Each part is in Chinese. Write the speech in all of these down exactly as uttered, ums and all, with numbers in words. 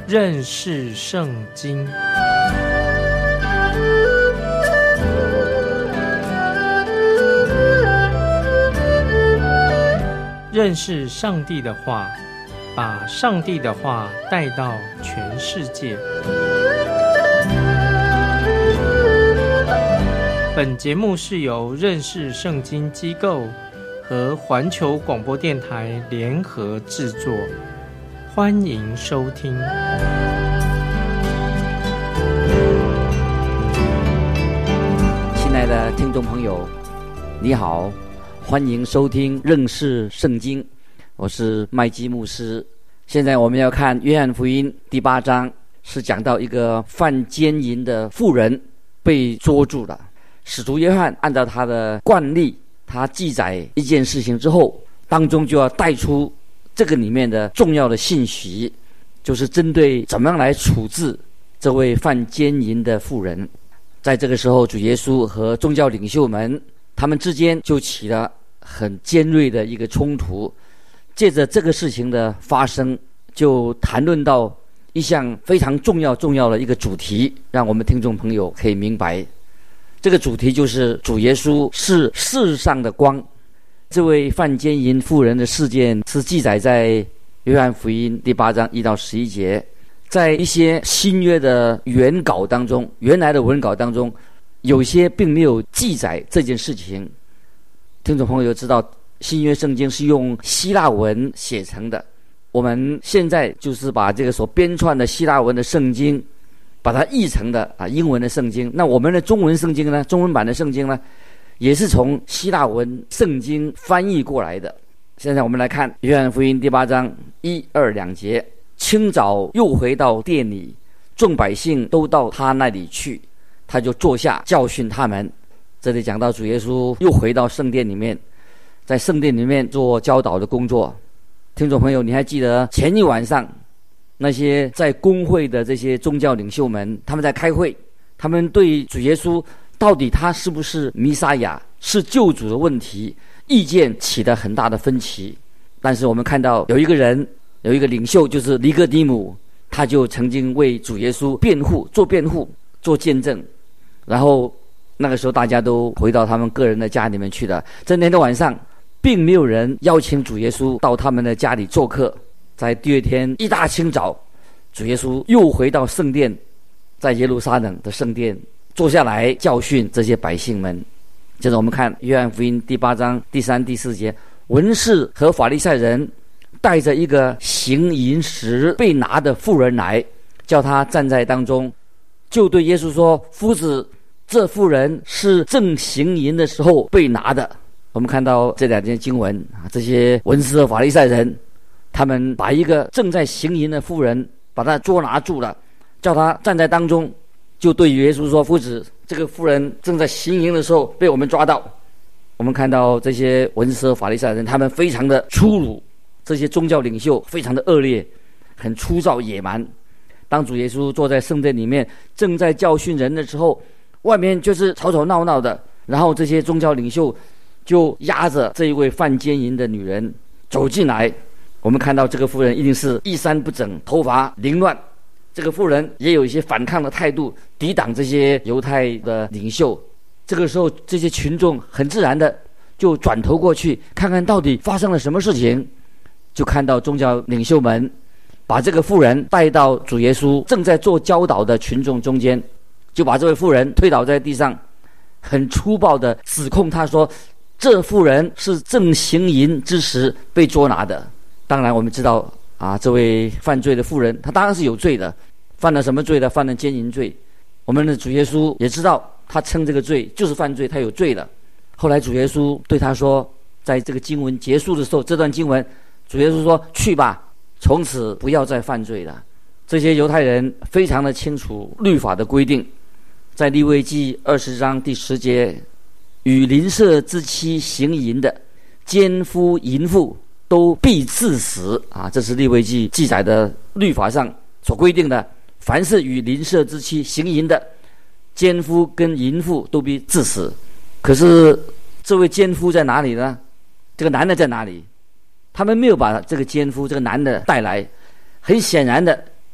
认识圣经。认识上帝的话，把上帝的话带到全世界。本节目是由认识圣经机构和环球广播电台联合制作，欢迎收听。 亲爱的听众朋友，你好，欢迎收听认识圣经，我是麦基牧师。现在我们要看约翰福音第八章，是讲到一个犯奸淫的妇人被捉住了。使徒约翰按照他的惯例，他记载一件事情之后，当中就要带出这个里面的重要的信息，就是针对怎么样来处置这位犯奸淫的妇人。在这个时候，主耶稣和宗教领袖们他们之间就起了很尖锐的一个冲突。借着这个事情的发生，就谈论到一项非常重要重要的一个主题，让我们听众朋友可以明白。这个主题就是主耶稣是世上的光。这位犯奸淫妇人的事件是记载在约翰福音第八章一到十一节。在一些新约的原稿当中，原来的文稿当中，有些并没有记载这件事情。听众朋友知道，新约圣经是用希腊文写成的，我们现在就是把这个所编撰的希腊文的圣经把它译成的啊英文的圣经。那我们的中文圣经呢，中文版的圣经呢，也是从希腊文圣经翻译过来的。现在我们来看约翰福音第八章一二两节。清早又回到店里，众百姓都到他那里去，他就坐下教训他们。这里讲到主耶稣又回到圣殿里面，在圣殿里面做教导的工作。听众朋友，你还记得前一晚上那些在公会的这些宗教领袖们，他们在开会，他们对主耶稣到底他是不是弥撒亚，是救主的问题，意见起了很大的分歧。但是我们看到有一个人，有一个领袖，就是尼哥底母，他就曾经为主耶稣辩护，做辩护，做见证。然后那个时候大家都回到他们个人的家里面去了。在那天晚上，并没有人邀请主耶稣到他们的家里做客。在第二天一大清早，主耶稣又回到圣殿，在耶路撒冷的圣殿坐下来教训这些百姓们。接着我们看约翰福音第八章第三第四节，文士和法利赛人带着一个行淫时被拿的妇人来，叫他站在当中，就对耶稣说：夫子，这妇人是正行淫的时候被拿的。我们看到这两件经文啊，这些文士和法利赛人，他们把一个正在行淫的妇人把他捉拿住了，叫他站在当中，就对耶稣说：夫子，这个妇人正在行淫的时候被我们抓到。我们看到这些文士和法利赛人，他们非常的粗鲁，这些宗教领袖非常的恶劣，很粗糙野蛮。当主耶稣坐在圣殿里面正在教训人的时候，外面就是吵吵闹闹的，然后这些宗教领袖就押着这一位犯奸淫的女人走进来。我们看到这个妇人一定是衣衫不整，头发凌乱。这个妇人也有一些反抗的态度，抵挡这些犹太的领袖。这个时候这些群众很自然的就转头过去看看到底发生了什么事情。就看到宗教领袖们把这个妇人带到主耶稣正在做教导的群众中间，就把这位妇人推倒在地上，很粗暴的指控他说：这妇人是正行淫之时被捉拿的。当然我们知道啊，这位犯罪的妇人她当然是有罪的，犯了什么罪呢？犯了奸淫罪。我们的主耶稣也知道他称这个罪就是犯罪，他有罪了。后来主耶稣对他说，在这个经文结束的时候，这段经文主耶稣说：去吧，从此不要再犯罪了。这些犹太人非常的清楚律法的规定，在利未记二十章第十节，与邻舍之妻行淫的，奸夫淫妇都必致死啊！这是利未记记载的律法上所规定的，凡是与邻舍之妻行淫的，奸夫跟淫妇都必致死。可是这位奸夫在哪里呢？这个男的在哪里？他们没有把这个奸夫这个男的带来。很显然的，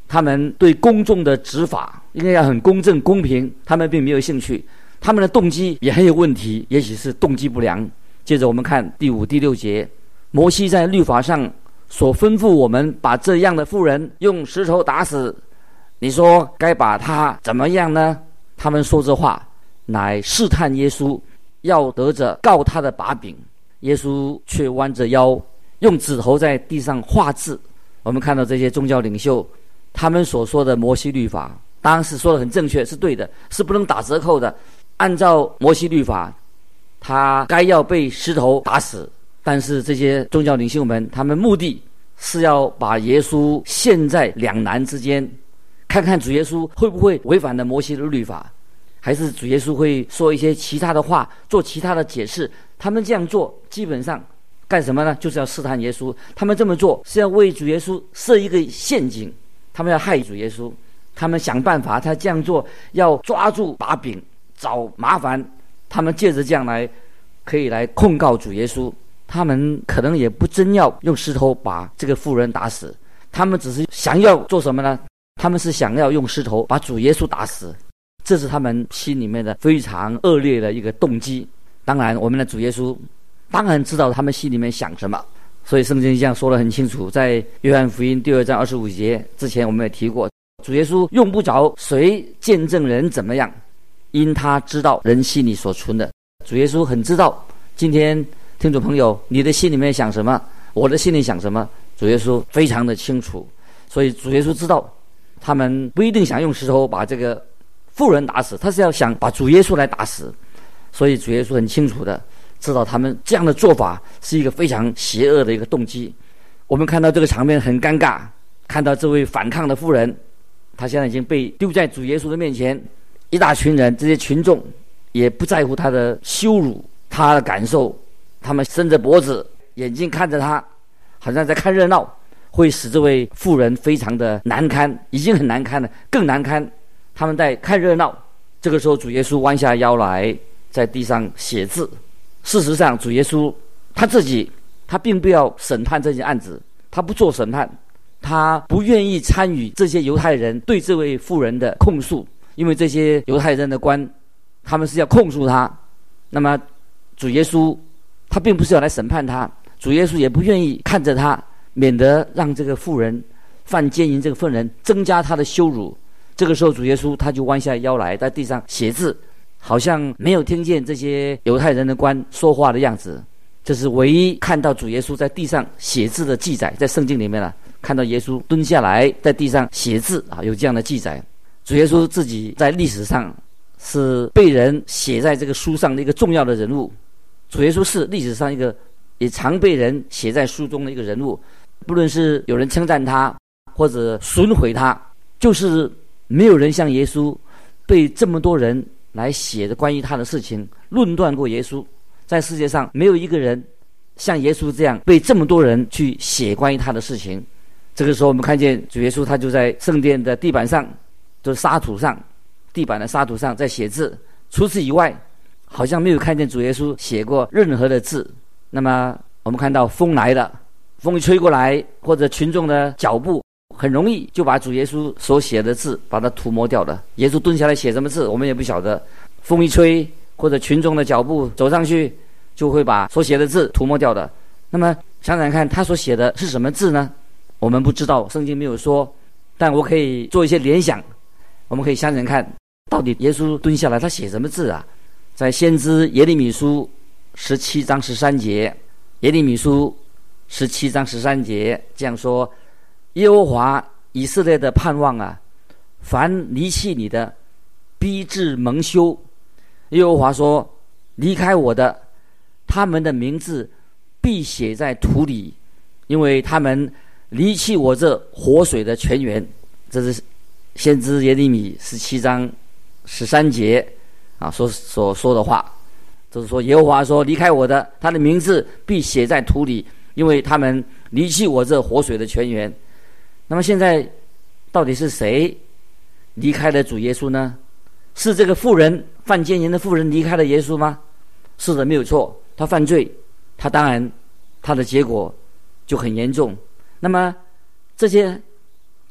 他们对公众的执法应该要很公正公平，他们并没有兴趣，他们的动机也很有问题，也许是动机不良。接着我们看第五第六节，摩西在律法上所吩咐我们把这样的妇人用石头打死，你说该把他怎么样呢？他们说这话乃试探耶稣，要得着告他的把柄。耶稣却弯着腰，用指头在地上画字。我们看到这些宗教领袖，他们所说的摩西律法当然是说的很正确，是对的，是不能打折扣的。按照摩西律法，他该要被石头打死。但是这些宗教领袖们，他们目的是要把耶稣陷在两难之间，看看主耶稣会不会违反了摩西的律法，还是主耶稣会说一些其他的话，做其他的解释。他们这样做基本上干什么呢？就是要试探耶稣。他们这么做是要为主耶稣设一个陷阱，他们要害主耶稣，他们想办法，他这样做要抓住把柄，找麻烦，他们借着这样来可以来控告主耶稣。他们可能也不真要用石头把这个妇人打死，他们只是想要做什么呢？他们是想要用石头把主耶稣打死，这是他们心里面的非常恶劣的一个动机。当然我们的主耶稣当然知道他们心里面想什么，所以圣经这样说得很清楚。在约翰福音第二章二十五节之前我们也提过，主耶稣用不着谁见证人怎么样，因他知道人心里所存的。主耶稣很知道今天听众朋友你的心里面想什么，我的心里想什么，主耶稣非常的清楚。所以主耶稣知道他们不一定想用石头把这个妇人打死，他是要想把主耶稣来打死。所以主耶稣很清楚的知道他们这样的做法是一个非常邪恶的一个动机。我们看到这个场面很尴尬，看到这位反抗的妇人，他现在已经被丢在主耶稣的面前，一大群人，这些群众也不在乎他的羞辱，他的感受，他们伸着脖子，眼睛看着他，好像在看热闹，会使这位妇人非常的难堪，已经很难堪了，更难堪。他们在看热闹。这个时候主耶稣弯下腰来，在地上写字。事实上主耶稣他自己他并不要审判这件案子，他不做审判，他不愿意参与这些犹太人对这位妇人的控诉，因为这些犹太人的官他们是要控诉他。那么主耶稣他并不是要来审判他，主耶稣也不愿意看着他，免得让这个妇人犯奸淫，这个妇人增加他的羞辱。这个时候主耶稣他就弯下腰来，在地上写字，好像没有听见这些犹太人的官说话的样子。这是唯一看到主耶稣在地上写字的记载，在圣经里面了，看到耶稣蹲下来在地上写字啊，有这样的记载。主耶稣自己在历史上是被人写在这个书上的一个重要的人物，主耶稣是历史上一个也常被人写在书中的一个人物，不论是有人称赞他或者损毁他，就是没有人像耶稣被这么多人来写的关于他的事情论断过耶稣。在世界上没有一个人像耶稣这样被这么多人去写关于他的事情。这个时候我们看见主耶稣他就在圣殿的地板上，就是沙土上，地板的沙土上在写字，除此以外好像没有看见主耶稣写过任何的字。那么我们看到风来了，风一吹过来，或者群众的脚步很容易就把主耶稣所写的字把它涂抹掉了。耶稣蹲下来写什么字我们也不晓得，风一吹或者群众的脚步走上去就会把所写的字涂抹掉的。那么想想看他所写的是什么字呢？我们不知道，圣经没有说，但我可以做一些联想。我们可以想想看到底耶稣蹲下来他写什么字啊？在先知耶利米书十七章十三节，耶利米书十七章十三节这样说：耶和华以色列的盼望啊，凡离弃你的必致蒙羞。耶和华说，离开我的，他们的名字必写在土里，因为他们离弃我这活水的泉源。这是先知耶利米十七章十三节啊所所说的话，就是说耶和华说，离开我的，他的名字必写在土里，因为他们离弃我这活水的泉源。那么现在到底是谁离开了主耶稣呢？是这个妇人，犯奸淫的妇人离开了耶稣吗？是的，没有错，他犯罪，他当然他的结果就很严重。那么这些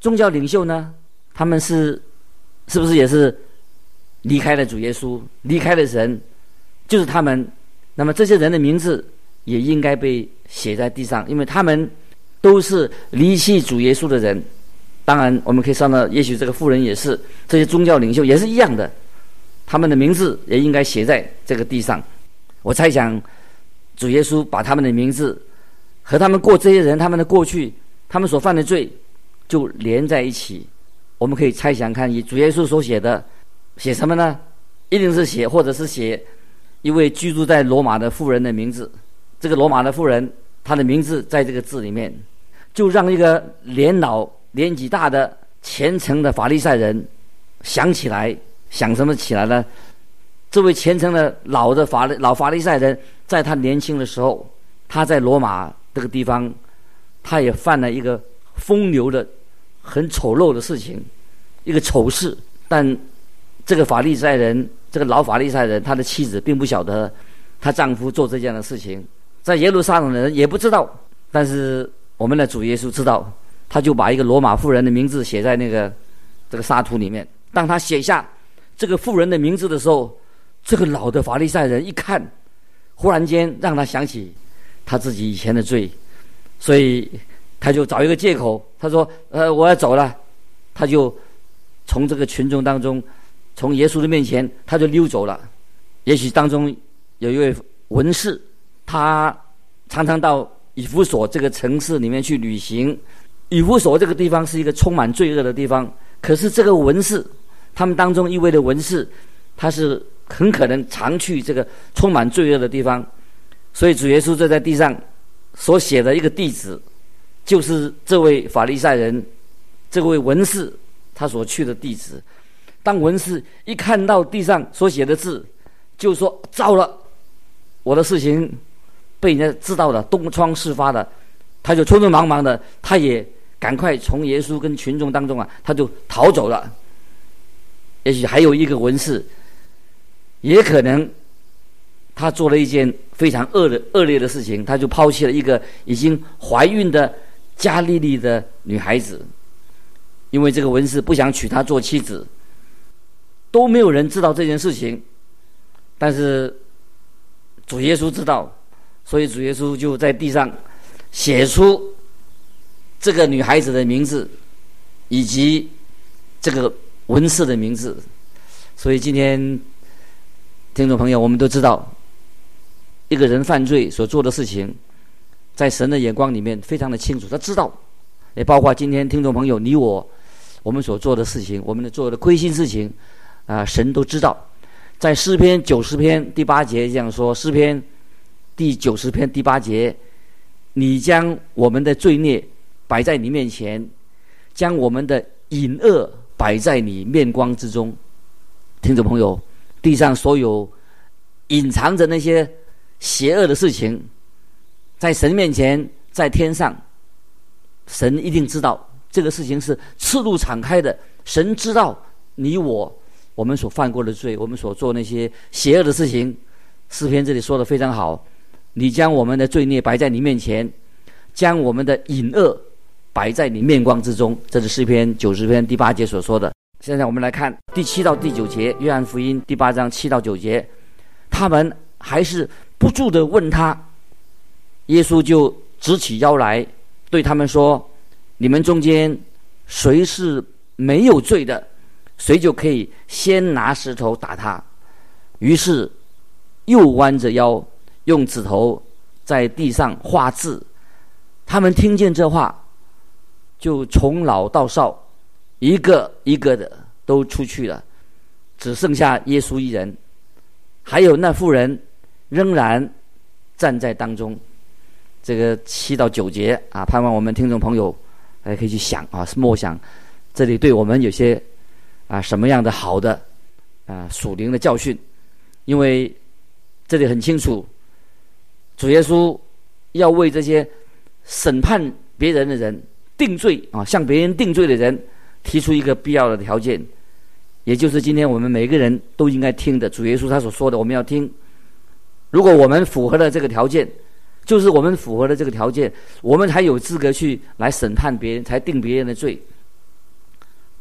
宗教领袖呢，他们是是不是也是离开了主耶稣，离开了神，就是他们。那么这些人的名字也应该被写在地上，因为他们都是离弃主耶稣的人。当然我们可以算到，也许这个妇人也是，这些宗教领袖也是一样的，他们的名字也应该写在这个地上。我猜想主耶稣把他们的名字和他们过这些人他们的过去，他们所犯的罪就连在一起。我们可以猜想看，以主耶稣所写的，写什么呢？一定是写，或者是写一位居住在罗马的妇人的名字。这个罗马的妇人，她的名字在这个字里面，就让一个年老年纪大的虔诚的法利赛人想起来，想什么起来呢？这位虔诚的老的法老法利赛人，在他年轻的时候，他在罗马这个地方，他也犯了一个风流的很丑陋的事情，一个丑事。但这个法利赛人，这个老法利赛人，他的妻子并不晓得她丈夫做这样的事情，在耶路撒冷的人也不知道，但是我们的主耶稣知道，他就把一个罗马妇人的名字写在那个这个沙土里面。当他写下这个妇人的名字的时候，这个老的法利赛人一看，忽然间让他想起他自己以前的罪，所以他就找一个借口，他说呃我要走了，他就从这个群众当中，从耶稣的面前他就溜走了。也许当中有一位文士，他常常到以弗所这个城市里面去旅行。以弗所这个地方是一个充满罪恶的地方，可是这个文士，他们当中一位的文士，他是很可能常去这个充满罪恶的地方，所以主耶稣就在地上所写的一个地址，就是这位法利赛人，这位文士他所去的地址。当文士一看到地上所写的字，就说糟了，我的事情被人家知道了，东窗事发了。他就匆匆忙忙的，他也赶快从耶稣跟群众当中啊，他就逃走了。也许还有一个文士，也可能他做了一件非常恶的恶劣的事情，他就抛弃了一个已经怀孕的加利利的女孩子，因为这个文士不想娶她做妻子。都没有人知道这件事情，但是主耶稣知道，所以主耶稣就在地上写出这个女孩子的名字以及这个文士的名字。所以今天听众朋友，我们都知道一个人犯罪所做的事情，在神的眼光里面非常的清楚，他知道，也包括今天听众朋友你我我们所做的事情，我们的做的亏心事情啊、呃，神都知道。在诗篇九十篇第八节这样说，诗篇第九十篇第八节，你将我们的罪孽摆在你面前，将我们的隐恶摆在你面光之中。听众朋友，地上所有隐藏着那些邪恶的事情，在神面前，在天上，神一定知道，这个事情是赤露敞开的。神知道你我我们所犯过的罪，我们所做那些邪恶的事情。诗篇这里说的非常好，你将我们的罪孽摆在你面前，将我们的隐恶摆在你面光之中。这是诗篇九十篇第八节所说的。现在我们来看第七到第九节，约翰福音第八章七到九节，他们还是不住地问他，耶稣就直起腰来对他们说，你们中间谁是没有罪的，谁就可以先拿石头打他。于是又弯着腰用指头在地上画字。他们听见这话，就从老到少一个一个的都出去了，只剩下耶稣一人，还有那妇人仍然站在当中。这个七到九节啊，盼望我们听众朋友还可以去想啊，默想这里对我们有些啊什么样的好的啊属灵的教训。因为这里很清楚，主耶稣要为这些审判别人的人定罪啊，向别人定罪的人提出一个必要的条件，也就是今天我们每个人都应该听的。主耶稣他所说的我们要听，如果我们符合了这个条件，就是我们符合了这个条件，我们才有资格去来审判别人，才定别人的罪。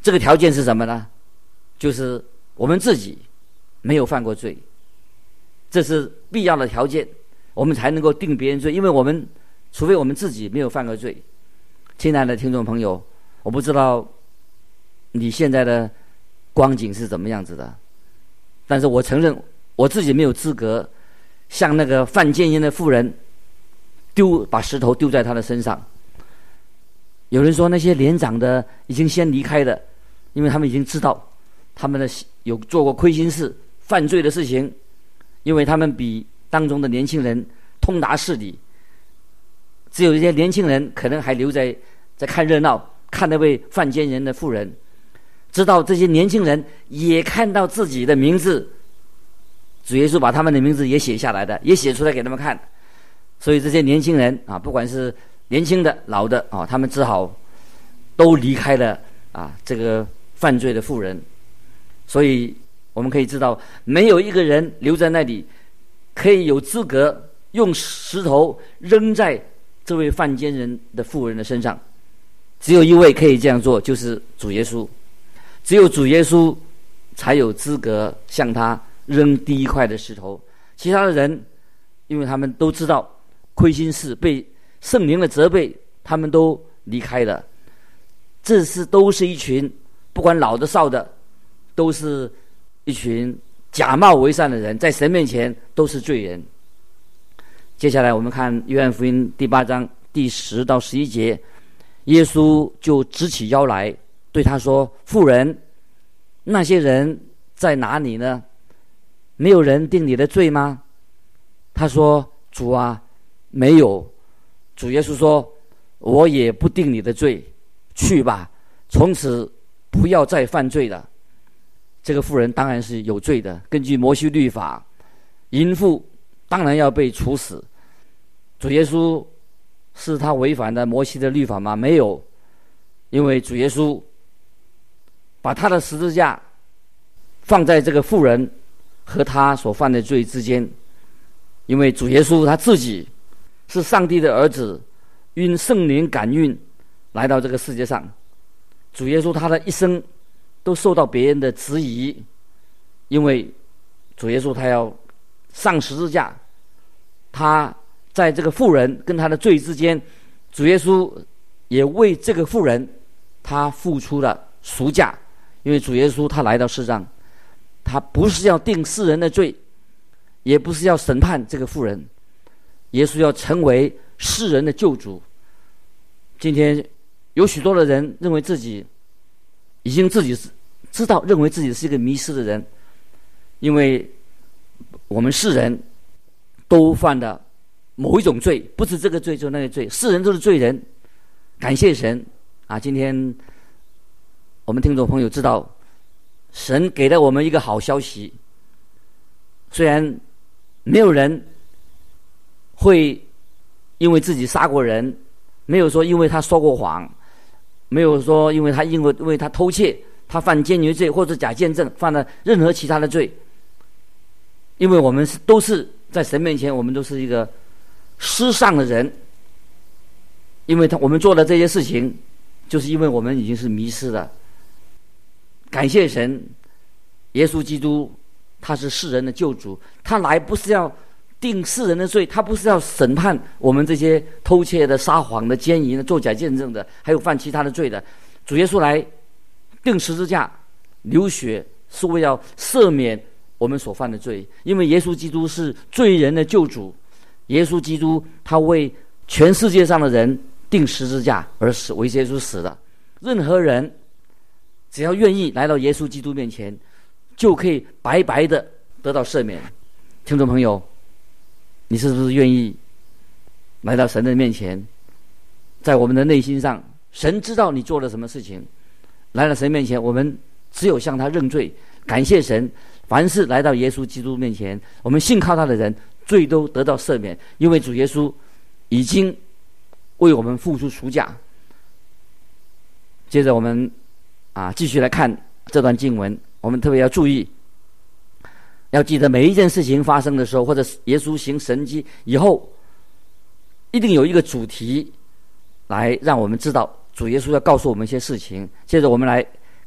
这个条件是什么呢？就是我们自己没有犯过罪，这是必要的条件，我们才能够定别人罪。因为我们除非我们自己没有犯过罪。亲爱的听众朋友，我不知道你现在的光景是怎么样子的，但是我承认我自己没有资格像那个犯奸淫的妇人丢把石头丢在他的身上。有人说那些年长的已经先离开的，因为他们已经知道他们的有做过亏心事犯罪的事情，因为他们比当中的年轻人通达事理。只有一些年轻人可能还留在在看热闹，看那位犯奸淫的妇人，知道这些年轻人也看到自己的名字，主耶稣把他们的名字也写下来的，也写出来给他们看。所以这些年轻人啊，不管是年轻的老的啊，他们只好都离开了啊这个犯罪的妇人。所以我们可以知道，没有一个人留在那里可以有资格用石头扔在这位犯奸人的妇人的身上。只有一位可以这样做，就是主耶稣。只有主耶稣才有资格向他扔第一块的石头。其他的人，因为他们都知道亏心事，被圣灵的责备，他们都离开了。这是都是一群不管老的少的，都是一群假冒为善的人，在神面前都是罪人。接下来我们看约翰福音第八章第十到十一节，耶稣就直起腰来对他说：妇人，那些人在哪里呢？没有人定你的罪吗？他说：主啊，没有。主耶稣说：我也不定你的罪，去吧，从此不要再犯罪了。这个妇人当然是有罪的，根据摩西律法，淫妇当然要被处死。主耶稣是他违反了摩西的律法吗？没有，因为主耶稣把他的十字架放在这个妇人和他所犯的罪之间。因为主耶稣他自己是上帝的儿子，因圣灵感孕来到这个世界上。主耶稣他的一生都受到别人的质疑，因为主耶稣他要上十字架，他在这个妇人跟他的罪之间，主耶稣也为这个妇人他付出了赎价。因为主耶稣他来到世上，他不是要定世人的罪，也不是要审判这个妇人，耶稣要成为世人的救主。今天有许多的人认为自己已经自己知道，认为自己是一个迷失的人，因为我们世人都犯了某一种罪，不是这个罪就那个罪，世人都是罪人。感谢神啊！今天我们听众朋友知道，神给了我们一个好消息。虽然没有人会因为自己杀过人，没有说因为他说过谎，没有说因为他因为因为他偷窃，他犯奸淫罪或者假见证，犯了任何其他的罪。因为我们是都是在神面前，我们都是一个失丧的人。因为他我们做的这些事情，就是因为我们已经是迷失了。感谢神，耶稣基督他是世人的救主，他来不是要定世人的罪，他不是要审判我们这些偷窃的、撒谎的、奸淫的、作假见证的，还有犯其他的罪的。主耶稣来定十字架流血，是为了赦免我们所犯的罪。因为耶稣基督是罪人的救主，耶稣基督他为全世界上的人定十字架而死，为耶稣死了。任何人只要愿意来到耶稣基督面前，就可以白白的得到赦免。听众朋友，你是不是愿意来到神的面前？在我们的内心上，神知道你做了什么事情，来到神面前，我们只有向他认罪，感谢神。凡是来到耶稣基督面前，我们信靠他的人，罪都得到赦免，因为主耶稣已经为我们付出赎价。接着我们啊继续来看这段经文，我们特别要注意，要记得每一件事情发生的时候，或者耶稣行神迹以后，一定有一个主题来让我们知道主耶稣要告诉我们一些事情。接着我们来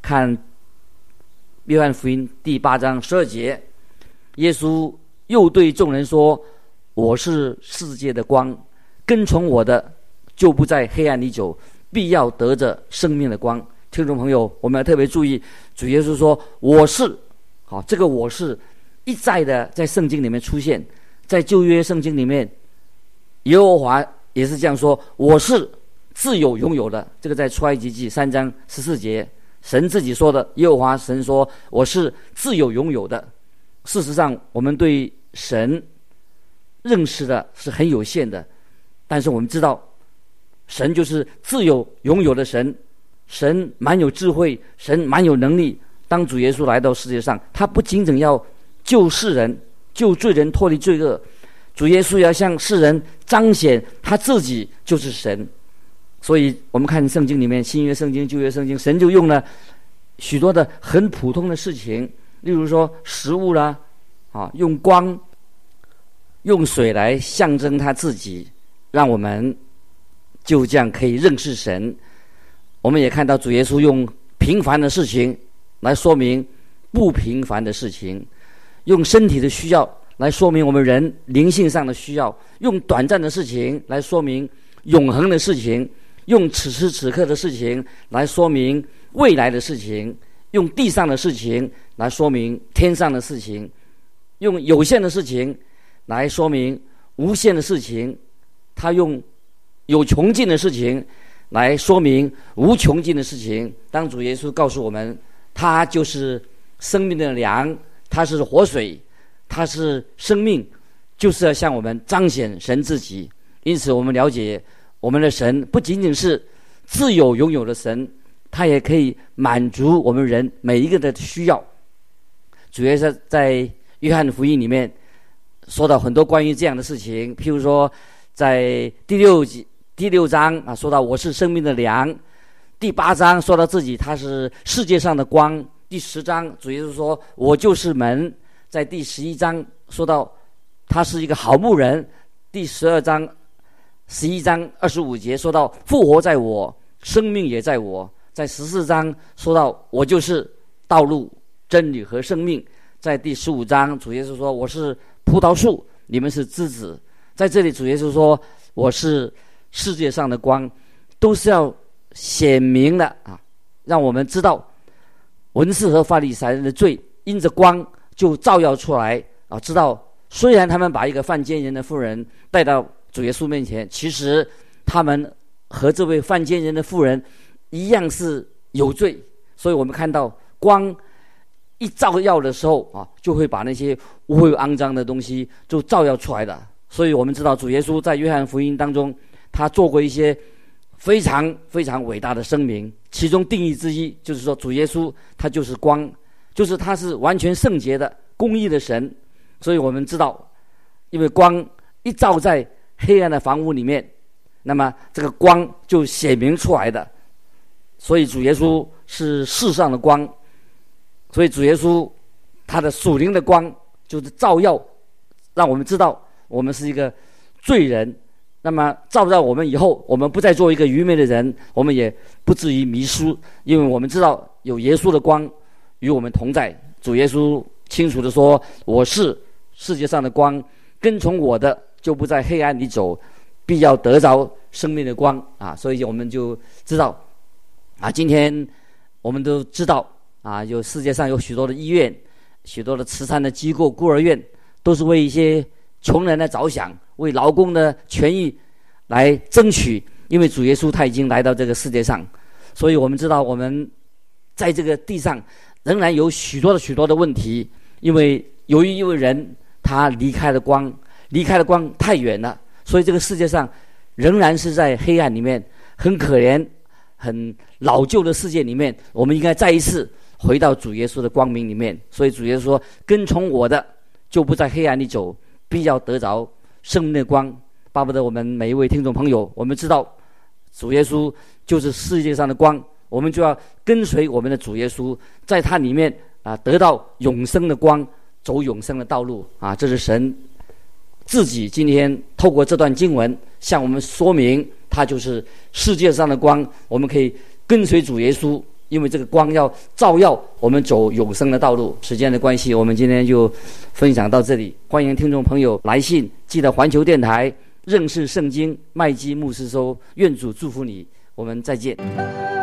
看约翰福音第八章十二节，耶稣又对众人说：我是世界的光，跟从我的就不在黑暗里走，必要得着生命的光。听众朋友，我们要特别注意，主耶稣说我是，好，这个我是一再的在圣经里面出现，在旧约圣经里面，耶和华也是这样说：我是自有拥有的。这个在出埃及记三章十四节，神自己说的。耶和华神说：我是自有拥有的。事实上，我们对神认识的是很有限的，但是我们知道神就是自有拥有的神，神蛮有智慧，神蛮有能力。当主耶稣来到世界上，他不仅仅要救世人，救罪人脱离罪恶，主耶稣要向世人彰显他自己就是神。所以我们看圣经里面，新约圣经、旧约圣经，神就用了许多的很普通的事情，例如说食物啦，啊，用光、用水来象征他自己，让我们就这样可以认识神。我们也看到主耶稣用平凡的事情来说明不平凡的事情，用身体的需要来说明我们人灵性上的需要，用短暂的事情来说明永恒的事情，用此时此刻的事情来说明未来的事情，用地上的事情来说明天上的事情，用有限的事情来说明无限的事情，他用有穷尽的事情来说明无穷尽的事情。当主耶稣告诉我们他就是生命的粮，他是活水，他是生命，就是要向我们彰显神自己。因此我们了解我们的神不仅仅是自有拥有的神，他也可以满足我们人每一个的需要。主耶稣在约翰福音里面说到很多关于这样的事情，譬如说在第六集第六章啊，说到我是生命的粮；第八章说到自己他是世界上的光；第十章主耶稣说我就是门；在第十一章说到他是一个好牧人；第十二章、十一章二十五节说到复活在我，生命也在我；在十四章说到我就是道路、真理和生命；在第十五章主耶稣说我是葡萄树，你们是枝子。在这里主耶稣说我是世界上的光，都是要显明的啊，让我们知道文士和法利赛人的罪因着光就照耀出来啊，知道虽然他们把一个犯奸人的妇人带到主耶稣面前，其实他们和这位犯奸人的妇人一样是有罪。所以我们看到光一照耀的时候啊，就会把那些污秽肮脏的东西就照耀出来的。所以我们知道主耶稣在约翰福音当中，他做过一些非常非常伟大的声明，其中定义之一就是说主耶稣他就是光，就是他是完全圣洁的公义的神。所以我们知道，因为光一照在黑暗的房屋里面，那么这个光就显明出来的。所以主耶稣是世上的光，所以主耶稣他的属灵的光就是照耀，让我们知道我们是一个罪人。那么照耀我们以后，我们不再做一个愚昧的人，我们也不至于迷失，因为我们知道有耶稣的光与我们同在。主耶稣清楚地说我是世界上的光，跟从我的就不在黑暗里走，必要得着生命的光啊！所以我们就知道啊，今天我们都知道啊，有世界上有许多的医院，许多的慈善的机构、孤儿院，都是为一些穷人来着想，为劳工的权益来争取。因为主耶稣他已经来到这个世界上，所以我们知道我们在这个地上仍然有许多的许多的问题，因为由于一位人他离开了光，离开了光太远了，所以这个世界上仍然是在黑暗里面，很可怜、很老旧的世界里面。我们应该再一次回到主耶稣的光明里面。所以主耶稣说跟从我的就不在黑暗里走，必要得着生命的光。巴不得我们每一位听众朋友，我们知道主耶稣就是世界上的光，我们就要跟随我们的主耶稣，在他里面啊得到永生的光，走永生的道路啊！这是神自己今天透过这段经文向我们说明，他就是世界上的光。我们可以跟随主耶稣因为这个光要照耀我们走永生的道路。时间的关系，我们今天就分享到这里。欢迎听众朋友来信，记得环球电台认识圣经麦基牧师说，愿主祝福你，我们再见。